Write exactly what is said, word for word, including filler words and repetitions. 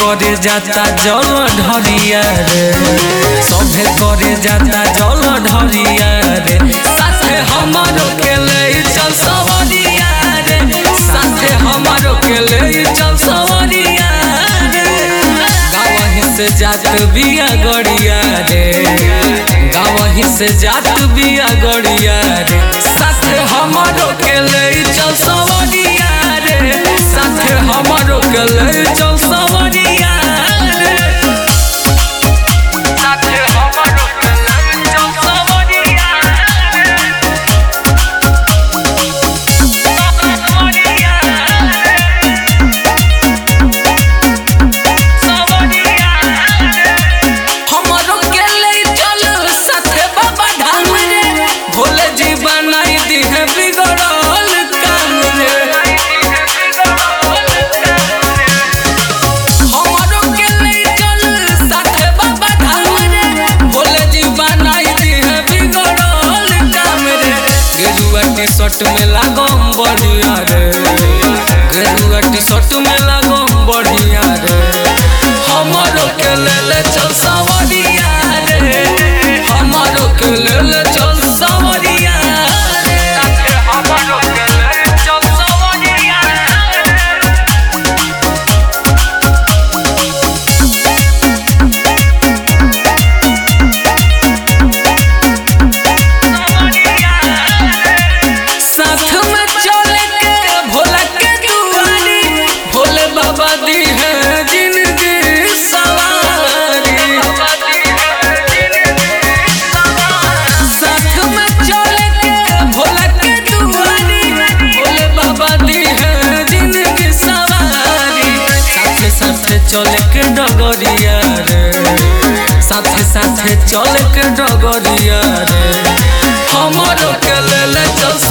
करे जाता जल ढरिया रे, सभे करे जाता जल ढरिया रे, साथे हमारो के ले चल सवरिया रे, साथे हमारो के ले चल सवरिया रे। गावही से जात बिया गड़िया रे, गावही से जात बिया गड़िया रे, साथे हमारो के ले चल सवरिया रे, साथे हमारो के ले चल सवरिया रे, साथे हमारो के ले चल सवरिया रे, सवरिया रे, सवरिया रे। हमारो के ले चल साथे बाबा धाम रे, भोले जी बनाई दी है बिगड़ल काम रे। हमारो के ले चल साथे बाबा धाम रे, भोले जी बनाई दी है बिगड़ल काम रे। गेरुआ टी शर्ट में लागम बढ़िया रे, गेरुआ टी शर्ट में लागम बढ़िया रे, हमारो के ले ले चल सवरिया रे, हमारो के ले ले चल सवरिया रे, हमारो के ले चल सवरिया रे, सवरिया रे। साथ में चले के भोला के दुआरी, भोले बाबा दी है जिंदगी सवारी, साथ में चले के भोला के दुआरी, भोले बाबा दी है जिंदगी सवारी, साथे साथे चले के डगरिया रे, साथे साथे चले के डगरिया रे, हमारो के ले ले चल